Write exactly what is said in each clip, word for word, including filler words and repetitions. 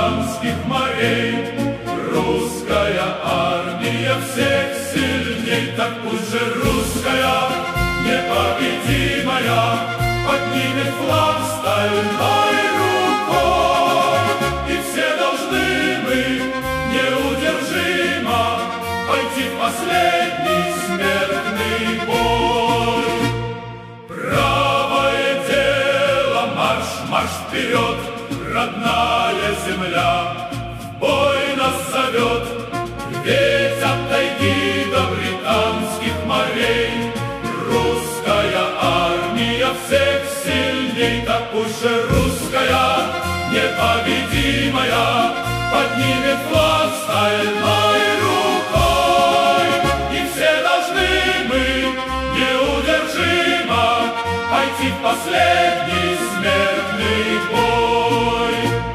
британских морей. Русская армия всех сильней, так пусть же русская непобедимая поднимет флаг стальной рукой. И все должны мы неудержимо пойти в последний смертный бой. Правое дело, марш, марш вперед, родная земля в бой нас зовет. Ведь от тайги до британских морей русская армия всех сильней, так пусть же русская непобедимая поднимет флаг стальной рукой. И все должны мы неудержимо пойти в последний смертный бой.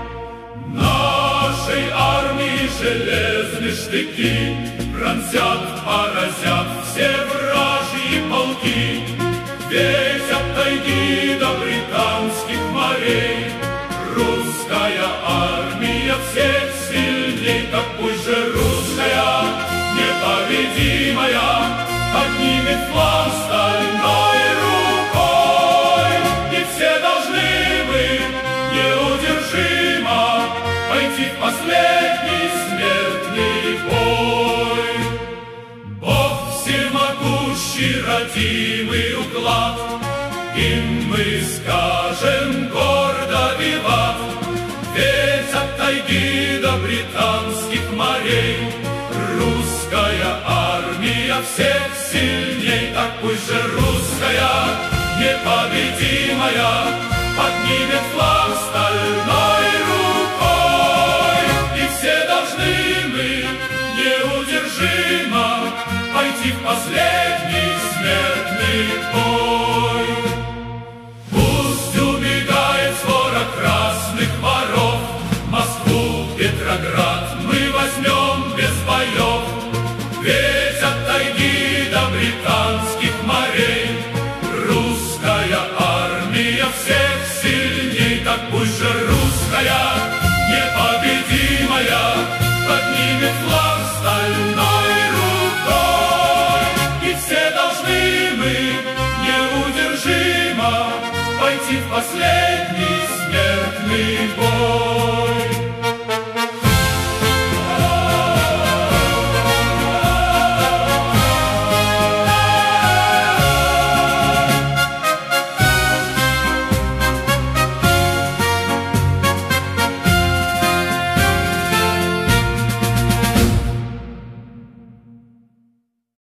Нашей армии железные штыки пронзят, поразят все вражьи полки. Ведь от тайги до британских морей русская армия всех сильней, так пусть же русская непобедимая поднимет флаг стальной рукой. И все должны мы неудержимо пойти в последний смертный бой. Бог всемогущий, родимый уклад, им мы скажем гордо виват. Ведь от тайги до британских морей русская армия всех сильней, так пусть же русская непобедимая поднимет флаг стальной рукой. И все должны мы неудержимо пойти в последний смертный бой. Пусть убегает свора красных воров, Москву, Петроград мы возьмем без боев. Ведь от тайги до британских морей русская армия всех сильней, так пусть же русская непобедимая поднимет флаг стальной рукой. И все должны мы неудержимо пойти в последний смертный бой.